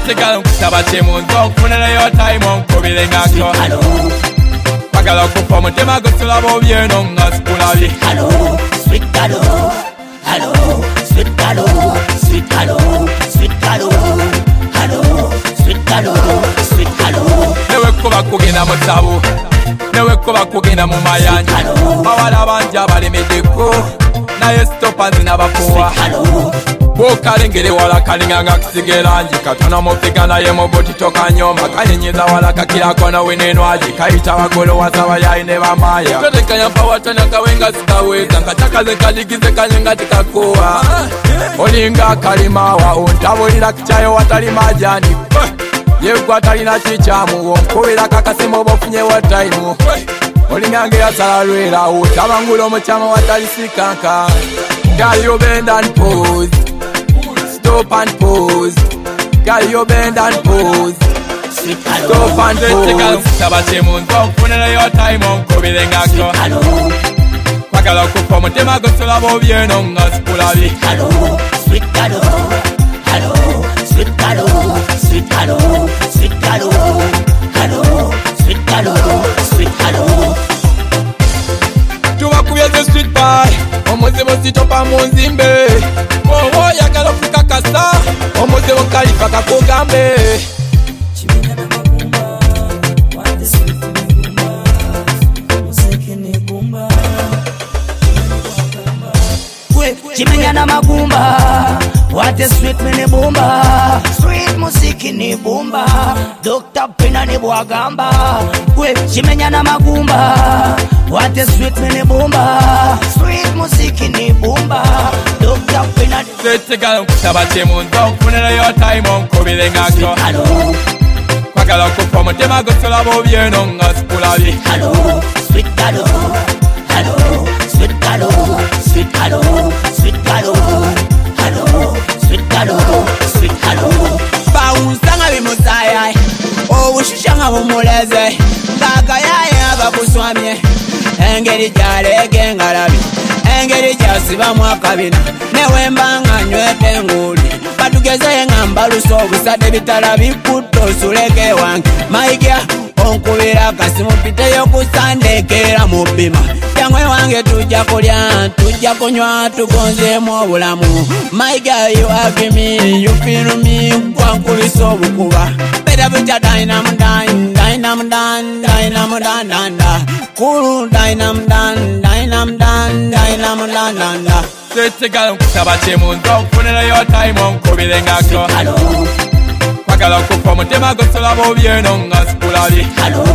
Setigal kusaba chemunzo Kunele yo time on kubile ngako Pagala kupo mutema gusula bobyeno nga skulabi Hello, sweet hello, hello, sweet hello, sweet hello, sweet hello, hello, sweet hello, sweet hello. Newe kuba kugenda mu tabu Newe kuba kugenda mu mayanja Bawala banja balemedeko Naye stopa zinabafuwa Bokalengere wala kalinga nga kusigelanji Katona mufika naye muboti toka nyoma Kanyenyeza wala kakila kona wenenwaji Kaita wagolo wasaba ya ine bamaya Tote kanyampa watanya kawenga sikaweza Nkachakaze kaligize kanyenga tikakuwa Olinga kalimawa Untawulila kichayo watali majani Yegwa talina chichamu Onkubila kakasimo bofunye wa taimu Olingange ya salalwela Utabangulo mchama watali sikanka Girl you bend and pose Stop and pose Girl you bend and pose Stop and pose Saba chemunzo Kunele yo time on kubile ngako Pagala kupo mutema gusula bobyeno nga skulabi Hello, sweet hello, hello, sweet hello, sweet hello, sweet hello, hello, sweet hello, sweet hello. Tuwa kubyeze sweet pie Omuzimu sitopa munzimbe Wowo yagala kukakasa Omuzimu kalifa kakugambe Chimenya na magumba What the sweet ni gumba Musiki ni gumba Chimenya na magumba What a sweet mini bumba Sweet musiki ni bumba Dr. Pina ni bwagamba Chimenya na magumba What a sweet mini bumba Sweet musiki ni bumba Dr. Pina Setigal kusaba chemunzo Kunele yo time on kubile ngako Pagala kupo mutema gusula bobyeno nga skulabi Hello, sweet hello, hello, sweet hello, sweet hello, sweet hello, hello, sweet hello, sweet hello. Bawunsanga bimusaya Obushishanga bumuleze Ngaka yaya bakuswamye Engeri jalege ngalabi Engeri jasibamu akabina Newembanga nywete nguli Batugeze ngamba luso Busade bitala bikuto suleke wange Maigia onkubira kasimu piteyo kusandekera mubima Yangwe wange tujja kulya Tujja kunywa tugonzemu obulamu My girl you have me You feel me Kwankubisa obukuba Better bucha dynam dan Dynam dan Dynam dan dan da Cool dynam dan Dynam dan Dynam dan dan da Setigal kusaba chemunzo Kunele yo time on kubile ngako Pagala kupo mutema gusula bobyeno nga skulabi Hello,